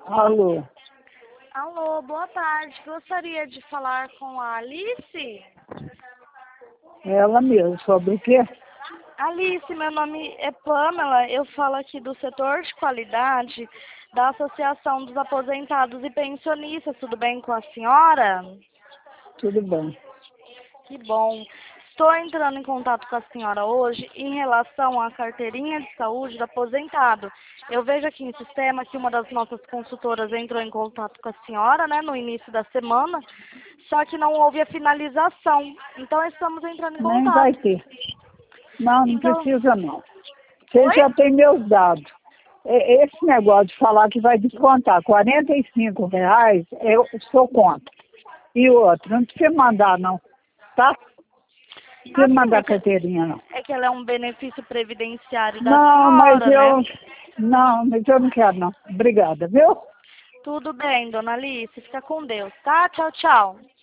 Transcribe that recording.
Alô, Alô, boa tarde. Gostaria de falar com a Alice? ela mesmo, sobre o quê? Alice, meu nome é Pamela. Eu falo aqui do setor de qualidade da Associação dos Aposentados e Pensionistas. Tudo bem com a senhora? Tudo bem. Que bom. Estou entrando em contato com a senhora hoje em relação à carteirinha de saúde do aposentado. Eu vejo aqui em sistema que uma das nossas consultoras entrou em contato com a senhora, né, no início da semana, só que não houve a finalização. Então, estamos entrando em Nem vai contato. ter. Não, não Então, precisa não. Você oi? já tem meus dados. Esse negócio de falar que vai descontar R$ 45, eu sou contra. E outro, não precisa mandar não, tá? Não precisa Assim, mandar carteirinha não. é que ela é um benefício previdenciário da Não, senhora, né? mas eu não quero não. Obrigada, viu? Tudo bem, dona Alice. Fica com Deus, tá? Tchau, tchau.